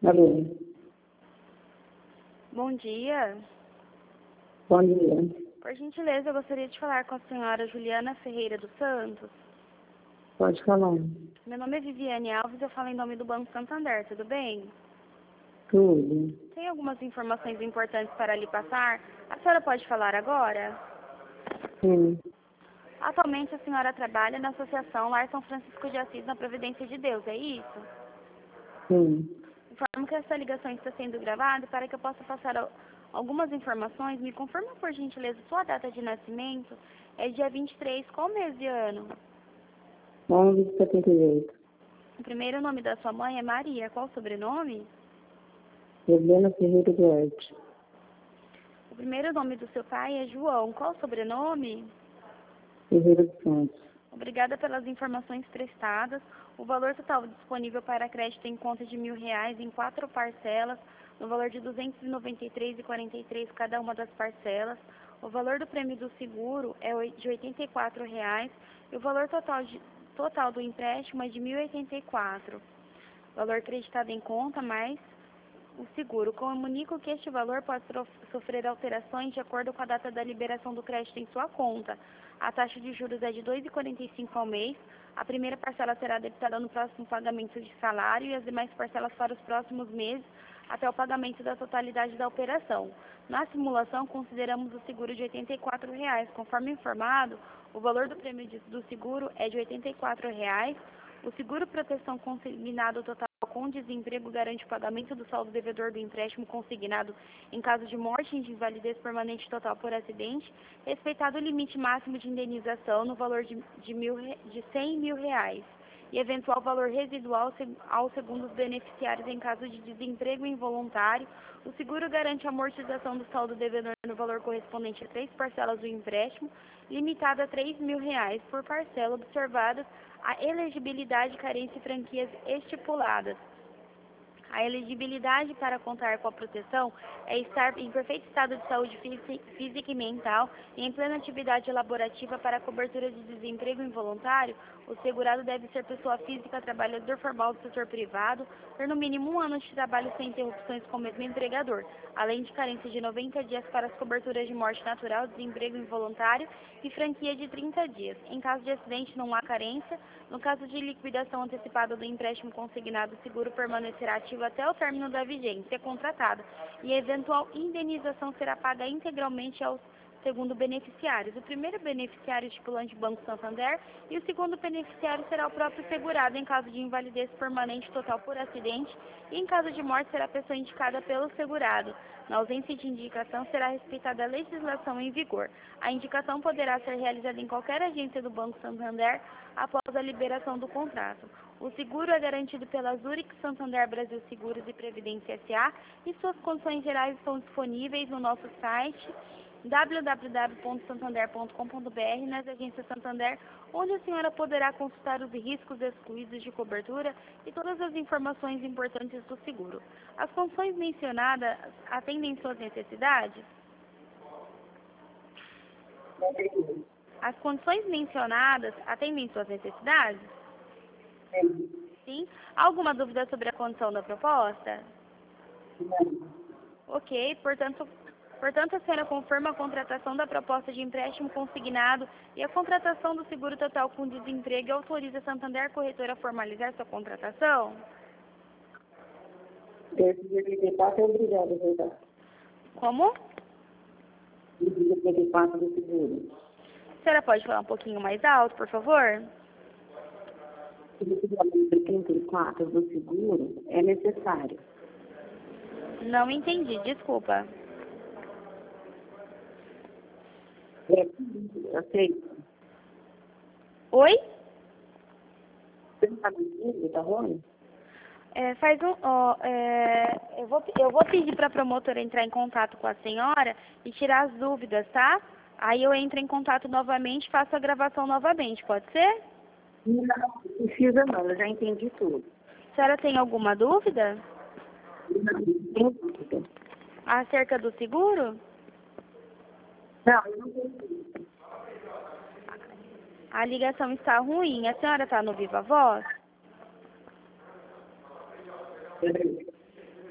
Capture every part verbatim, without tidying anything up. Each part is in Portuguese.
Alô. Bom dia. Bom dia. Por gentileza, eu gostaria de falar com a senhora Juliana Ferreira dos Santos. Pode falar. Meu nome é Viviane Alves, eu falo em nome do Banco Santander, tudo bem? Tudo. Tem algumas informações importantes para lhe passar. A senhora pode falar agora? Sim. Atualmente a senhora trabalha na Associação Lar São Francisco de Assis na Providência de Deus, é isso? Sim. Informo que essa ligação está sendo gravada para que eu possa passar al- algumas informações. Me confirma, por gentileza, sua data de nascimento é dia vinte e três, qual mês de ano? onze de setenta e oito. O primeiro nome da sua mãe é Maria, qual o sobrenome? Helena Ferreira Duarte. O primeiro nome do seu pai é João, qual o sobrenome? Ferreira dos Santos. Obrigada pelas informações prestadas. O valor total disponível para crédito em conta de mil reais em quatro parcelas, no valor de duzentos e noventa e três reais e quarenta e três centavos cada uma das parcelas. O valor do prêmio do seguro é de oitenta e quatro reais e o valor total, de, total do empréstimo é de mil e oitenta e quatro reais. Valor creditado em conta mais o seguro. Comunico que este valor pode sofrer alterações de acordo com a data da liberação do crédito em sua conta. A taxa de juros é de dois vírgula quarenta e cinco por cento ao mês. A primeira parcela será debitada no próximo pagamento de salário e as demais parcelas para os próximos meses, até o pagamento da totalidade da operação. Na simulação, consideramos o seguro de oitenta e quatro reais. Conforme informado, o valor do prêmio de, do seguro é de oitenta e quatro reais. O seguro proteção consignado total com desemprego garante o pagamento do saldo devedor do empréstimo consignado em caso de morte e de invalidez permanente total por acidente, respeitado o limite máximo de indenização no valor de, de, mil, de cem mil reais e eventual valor residual aos segundos beneficiários em caso de desemprego involuntário. O seguro garante a amortização do saldo devedor no valor correspondente a três parcelas do empréstimo, limitada a três mil reais por parcela, observadas a elegibilidade, carência e franquias estipuladas. A elegibilidade para contar com a proteção é estar em perfeito estado de saúde física e mental e em plena atividade laborativa. Para a cobertura de desemprego involuntário, o segurado deve ser pessoa física, trabalhador formal do setor privado, ter no mínimo um ano de trabalho sem interrupções com o mesmo empregador, além de carência de noventa dias para as coberturas de morte natural, desemprego involuntário e franquia de trinta dias. Em caso de acidente, não há carência. No caso de liquidação antecipada do empréstimo consignado, o seguro permanecerá ativo até o término da vigência contratada e a eventual indenização será paga integralmente aos segundo beneficiários. O primeiro beneficiário estipulante Banco Santander e o segundo beneficiário será o próprio segurado em caso de invalidez permanente total por acidente e em caso de morte será a pessoa indicada pelo segurado. Na ausência de indicação será respeitada a legislação em vigor. A indicação poderá ser realizada em qualquer agência do Banco Santander após a liberação do contrato. O seguro é garantido pela Zurich Santander Brasil Seguros e Previdência S A e suas condições gerais estão disponíveis no nosso site w w w ponto santander ponto com ponto b r, nas agências Santander, onde a senhora poderá consultar os riscos excluídos de cobertura e todas as informações importantes do seguro. As condições mencionadas atendem suas necessidades? As condições mencionadas atendem suas necessidades? Sim. Sim. Alguma dúvida sobre a condição da proposta? Não. Ok, portanto, portanto a senhora confirma a contratação da proposta de empréstimo consignado e a contratação do seguro total com desemprego e autoriza a Santander Corretora a formalizar sua contratação? Esse dia trinta e quatro é obrigado a voltar. Como? O dia trinta e quatro do seguro. A senhora pode falar um pouquinho mais alto, por favor? O dia trinta e quatro do seguro é necessário. Não entendi, desculpa. É, aceito. Oi? Você não está me tá ruim? É, faz um, ó, é, eu, vou, eu vou pedir para a promotora entrar em contato com a senhora e tirar as dúvidas, tá? Aí eu entro em contato novamente e faço a gravação novamente, pode ser? Não, não precisa não, eu já entendi tudo. A senhora tem alguma dúvida? Não, não tenho dúvida. Acerca do seguro? Não, eu não tenho dúvida. A ligação está ruim. A senhora está no Viva Voz? Peraí.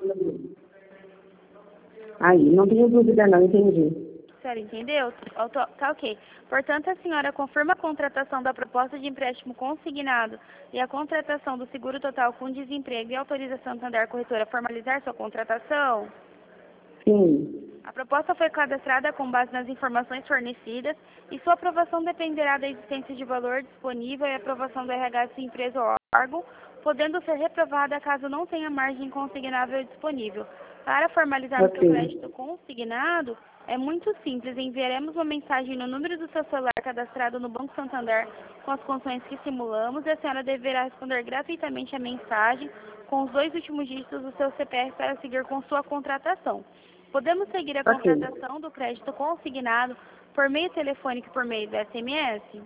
Aí, não tenho dúvida não, entendi. A senhora entendeu? Tá, tá- tá ok. Portanto, a senhora confirma a contratação da proposta de empréstimo consignado e a contratação do seguro total com desemprego e autoriza a Santander Corretora a formalizar sua contratação? Sim. A proposta foi cadastrada com base nas informações fornecidas e sua aprovação dependerá da existência de valor disponível e aprovação do R H de sua empresa ou órgão, podendo ser reprovada caso não tenha margem consignável disponível. Para formalizarmos Ok. seu crédito consignado, é muito simples. Enviaremos uma mensagem no número do seu celular cadastrado no Banco Santander com as condições que simulamos e a senhora deverá responder gratuitamente a mensagem com os dois últimos dígitos do seu C P F para seguir com sua contratação. Podemos seguir a Ok. contratação do crédito consignado por meio telefônico e por meio do S M S?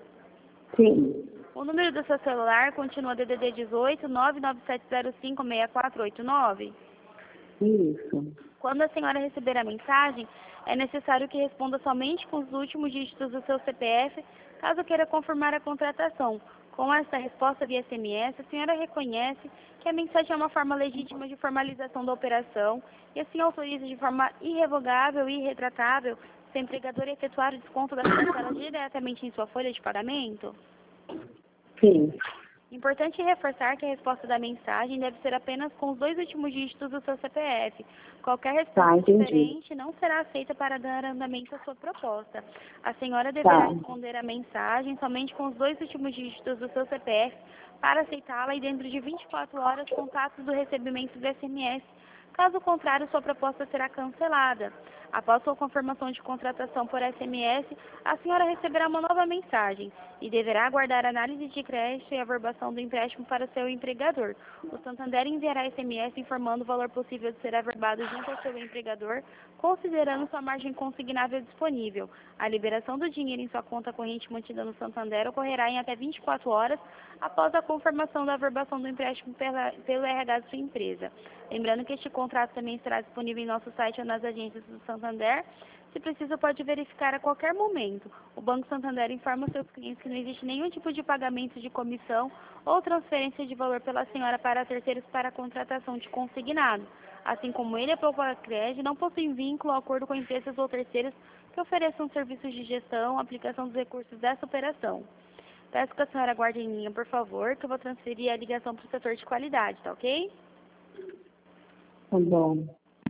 Sim. O número do seu celular continua D D D dezoito, nove nove sete zero cinco, seis quatro oito nove. Isso. Quando a senhora receber a mensagem, é necessário que responda somente com os últimos dígitos do seu C P F, caso queira confirmar a contratação. Com essa resposta via S M S, a senhora reconhece que a mensagem é uma forma legítima de formalização da operação e assim autoriza de forma irrevogável e irretratável seu empregador a efetuar o desconto da parcela diretamente em sua folha de pagamento? Sim. Importante reforçar que a resposta da mensagem deve ser apenas com os dois últimos dígitos do seu C P F. Qualquer resposta Tá, entendi. diferente não será aceita para dar andamento à sua proposta. A senhora deverá Tá. responder a mensagem somente com os dois últimos dígitos do seu C P F para aceitá-la e dentro de vinte e quatro horas contatos do recebimento do S M S. Caso contrário, sua proposta será cancelada. Após sua confirmação de contratação por S M S, a senhora receberá uma nova mensagem e deverá aguardar a análise de crédito e averbação do empréstimo para seu empregador. O Santander enviará S M S informando o valor possível de ser averbado junto ao seu empregador, considerando sua margem consignável disponível. A liberação do dinheiro em sua conta corrente mantida no Santander ocorrerá em até vinte e quatro horas após a confirmação da averbação do empréstimo pela, pelo R H de sua empresa. Lembrando que este contrato também estará disponível em nosso site ou nas agências do Santander. Se preciso, pode verificar a qualquer momento. O Banco Santander informa seus clientes que não existe nenhum tipo de pagamento de comissão ou transferência de valor pela senhora para terceiros para a contratação de consignado. Assim como ele, a Poupa Crédito não possui vínculo ou acordo com empresas ou terceiros que ofereçam serviços de gestão, aplicação dos recursos dessa operação. Peço que a senhora aguarde em linha, por favor, que eu vou transferir a ligação para o setor de qualidade, tá ok? Tá bom.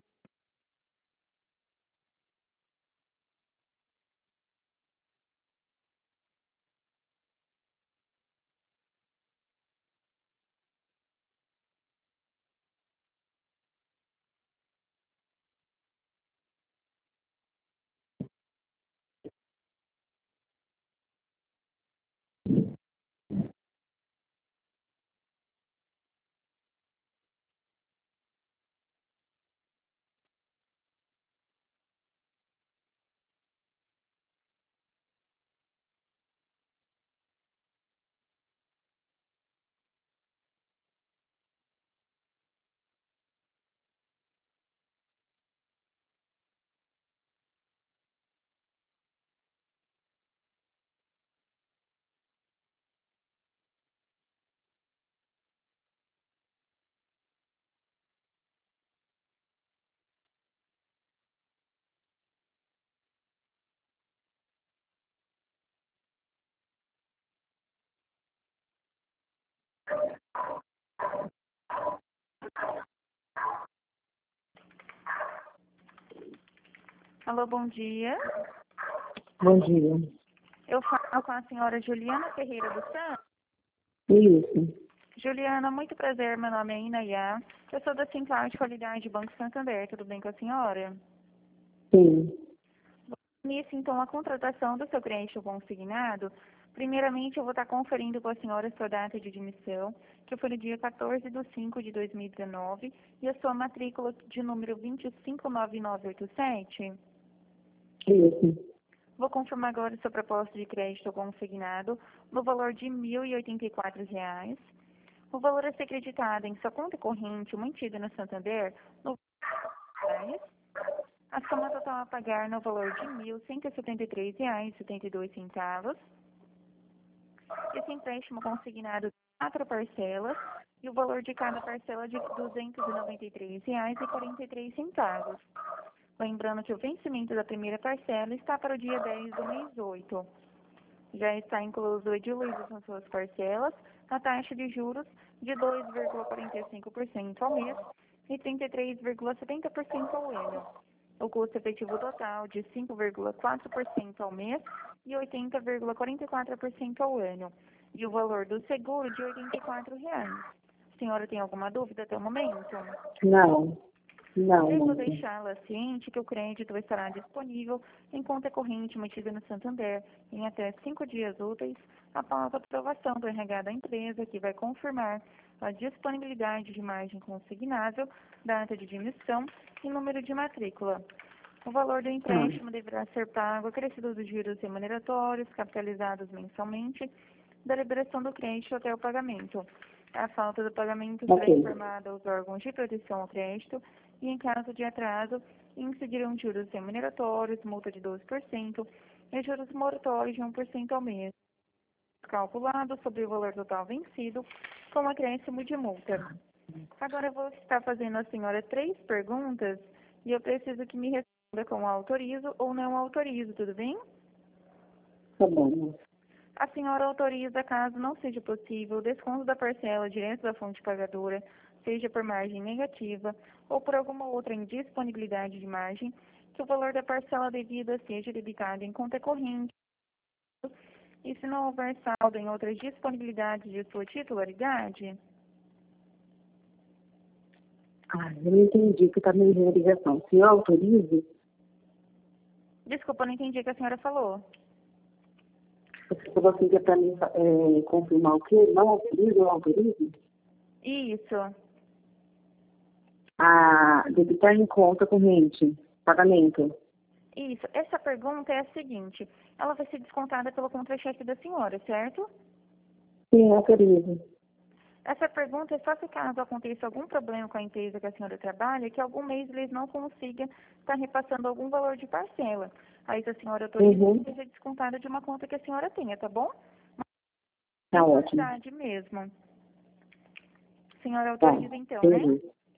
Alô, bom dia. Bom dia. Eu falo com a senhora Juliana Ferreira dos Santos. Isso. Juliana, muito prazer, meu nome é Inayá. Eu sou da Central de Qualidade Banco Santander, tudo bem com a senhora? Sim. Nisso, então, a contratação do seu crédito consignado, primeiramente eu vou estar conferindo com a senhora a sua data de admissão, que foi no dia quatorze de cinco de dois mil e dezenove, e a sua matrícula de número dois cinco nove nove oito sete. Isso. Vou confirmar agora a sua proposta de crédito consignado no valor de mil e oitenta e quatro reais. O valor a ser creditado em sua conta corrente mantida no Santander no reais. A soma total a pagar no valor de mil cento e setenta e três reais e setenta e dois centavos. Esse empréstimo consignado em quatro parcelas e o valor de cada parcela de duzentos e noventa e três reais e quarenta e três centavos. Lembrando que o vencimento da primeira parcela está para o dia dez do mês oito. Já está incluso o edilício nas suas parcelas, a taxa de juros de dois vírgula quarenta e cinco por cento ao mês e trinta e três vírgula setenta por cento ao ano. O custo efetivo total de cinco vírgula quatro por cento ao mês e oitenta vírgula quarenta e quatro por cento ao ano. E o valor do seguro de oitenta e quatro reais. A senhora tem alguma dúvida até o momento? Não. Não. Devo não. deixá-la ciente que o crédito estará disponível em conta corrente mantida no Santander em até cinco dias úteis após a aprovação do R H da empresa, que vai confirmar a disponibilidade de margem consignável, data de emissão e número de matrícula. O valor do empréstimo deverá ser pago acrescido dos juros remuneratórios, capitalizados mensalmente, da liberação do crédito até o pagamento. A falta do pagamento será Ok. informada aos órgãos de proteção ao crédito e, em caso de atraso, incidirão juros remuneratórios, multa de doze por cento e juros moratórios de um por cento ao mês, calculado sobre o valor total vencido, com acréscimo de multa. Agora eu vou estar fazendo à senhora três perguntas e eu preciso que me responda com autorizo ou não autorizo, tudo bem? Tá bom. A senhora autoriza, caso não seja possível, o desconto da parcela direto da fonte pagadora, seja por margem negativa ou por alguma outra indisponibilidade de margem, que o valor da parcela devida seja debitado em conta corrente e se não houver saldo em outras disponibilidades de sua titularidade? Ah, eu não entendi que está me enviando a ligação. Se eu autorizo, Desculpa, eu não entendi o que a senhora falou. você falou assim que é para mim é, confirmar o quê? Não autorizo ou autorizo? Isso. Ah, debitar em conta corrente, pagamento. Isso. Essa pergunta é a seguinte. Ela vai ser descontada pelo contra-cheque da senhora, certo? Sim, autorizo. Essa pergunta é só se caso aconteça algum problema com a empresa que a senhora trabalha, que algum mês eles não consigam estar repassando algum valor de parcela. Aí, se a senhora autoriza, Uhum. seja descontada de uma conta que a senhora tenha, tá bom? Tá ótimo. Verdade mesmo. A senhora Tá, autoriza então, né? entendi.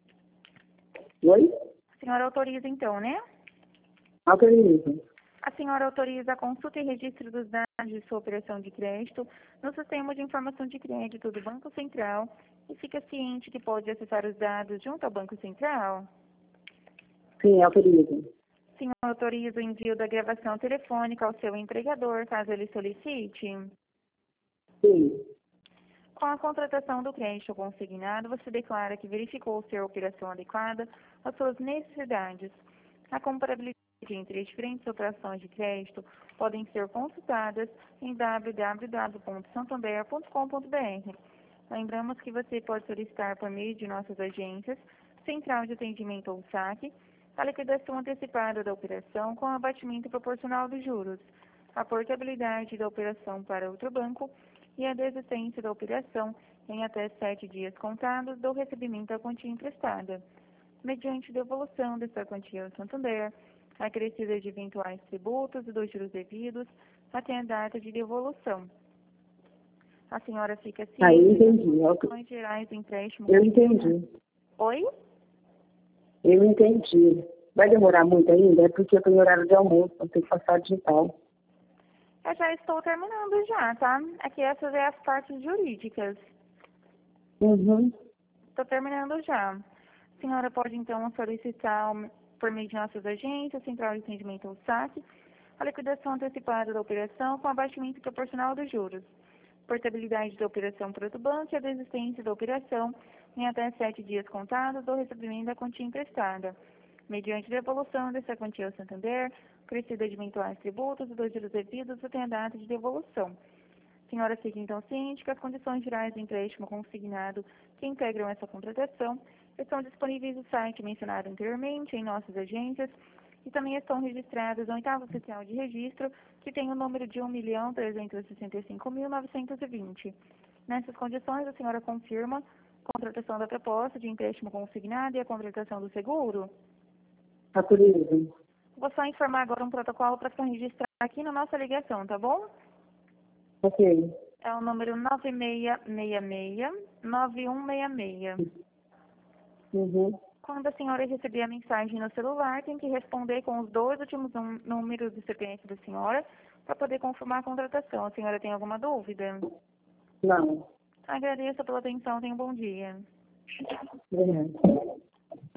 Oi? A senhora autoriza então, né? Autorizo. A senhora autoriza a consulta e registro dos dados de sua operação de crédito no sistema de informação de crédito do Banco Central e fica ciente que pode acessar os dados junto ao Banco Central? Sim, autorizo. A senhora autoriza o envio da gravação telefônica ao seu empregador, caso ele solicite? Sim. Com a contratação do crédito consignado, você declara que verificou ser a operação adequada às suas necessidades. A comparabilidade entre as diferentes operações de crédito podem ser consultadas em w w w ponto santander ponto com ponto b r. Lembramos que você pode solicitar por meio de nossas agências, Central de Atendimento ou saque, a liquidação antecipada da operação com abatimento proporcional dos juros, a portabilidade da operação para outro banco e a desistência da operação em até sete dias contados do recebimento da quantia emprestada, mediante devolução dessa quantia ao Santander, acrescida de eventuais tributos e dos juros devidos até a data de devolução. A senhora fica ciente Aí, entendi. das condições gerais do empréstimo. Eu entendi. Oi? Eu entendi. Vai demorar muito ainda? É porque eu estou em horário de almoço, eu tenho que passar digital. Eu já estou terminando já, tá? Aqui essas é as partes jurídicas. Uhum. Estou terminando já. A senhora pode, então, solicitar, por meio de nossas agências, Central de Atendimento ou saque, a liquidação antecipada da operação com abatimento proporcional dos juros, portabilidade da operação para outro banco e a desistência da operação em até sete dias contados do recebimento da quantia emprestada, mediante devolução dessa quantia ao Santander, crescida de eventuais tributos e dos juros devidos até a data de devolução. A senhora fica então ciente que as condições gerais do empréstimo consignado que integram essa contratação estão disponíveis no site mencionado anteriormente, em nossas agências, e também estão registradas no oitavo oficial de registro, que tem o número de um milhão trezentos e sessenta e cinco mil novecentos e vinte. Nessas condições, a senhora confirma a contratação da proposta de empréstimo consignado e a contratação do seguro? Autorizo. Vou só informar agora um protocolo para ficar registrado aqui na nossa ligação, tá bom? Ok. É o número nove seis seis seis, nove um seis seis. Uhum. Quando a senhora receber a mensagem no celular, tem que responder com os dois últimos num- números do C P F da senhora para poder confirmar a contratação. A senhora tem alguma dúvida? Não. Agradeço pela atenção. Tenha um bom dia. Obrigada.